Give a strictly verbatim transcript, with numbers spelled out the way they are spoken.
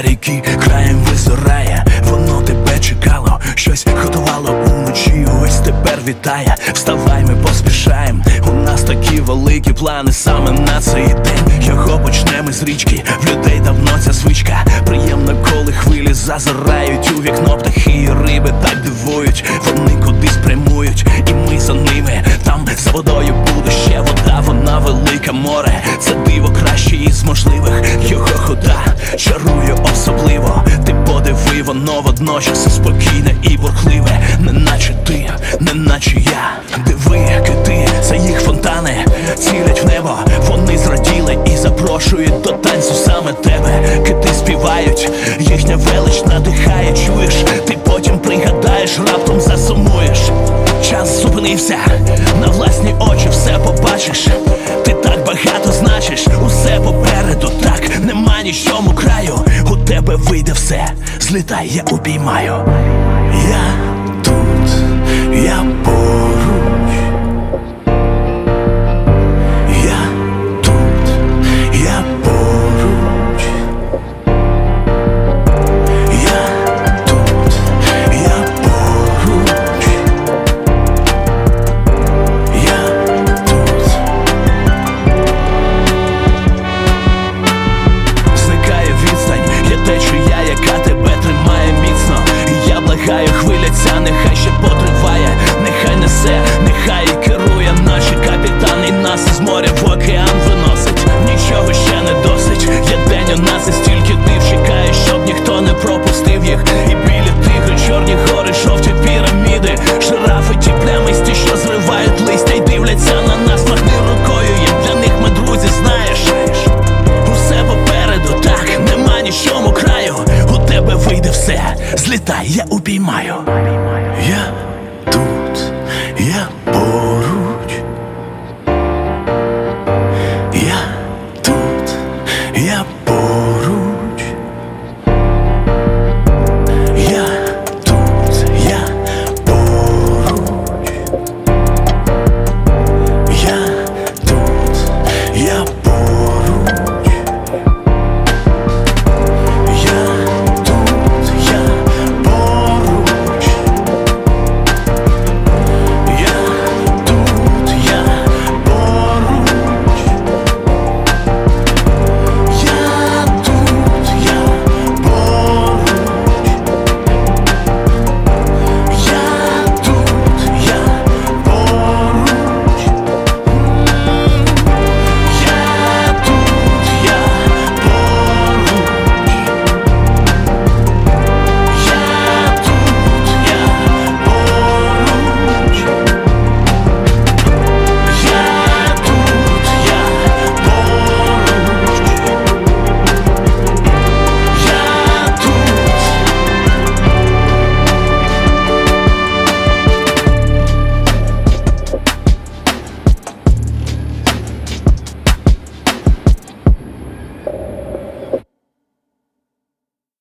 ріки краєм визирає. Воно тебе чекало, щось готувало уночі. Ось тепер вітає. Вставай, ми поспішаєм. У нас такі великі плани саме на цей день. Його почнемо з річки. В людей давно ця звичка. Приємно, коли хвилі зазирають у вікно. Птахи і риби так дивують. Вони кудись прямують, і ми за ними. Там за водою буде ще вода. Вона велика море. Це диво краще із можливих. Його хода чарує особливо. Ти подиви, воно водночас спокійне і бурхливе. Неначе ти, неначе я. Диви, кити, це їх фонтани. Цілять в небо, вони зраділи і запрошують до танцю саме тебе. Кити співають, їхня велич надихає. Чуєш, ти потім пригадаєш, раптом засумуєш. Час зупинився, на власні очі все побачиш. Ти так багато значиш, усе попереду, так нема нічому краю. У тебе вийде все, злітай, я обіймаю. Я тут, я поруч. Я тут, я поруч. Я тут, я поруч. Я тут. Зникає відстань, є течія, яка тебе тримає міцно. І я благаю, хвиляться, нехай ще потриває. Нехай несе, нехай і керує наші капітани. І нас із моря в океан виносить. Нічого ще не досить. Є день у нас і стільки див. Чекає, щоб ніхто не пропустив їх. І білі тигри, чорні гори, жовті піраміди. Жирафи, ті плямисті, що зривають листя й дивляться на нас. Махни рукою, як для них ми друзі, знаєш. Усе попереду, так, нема нічому краю. У тебе вийде все, злітай, я обіймаю. Я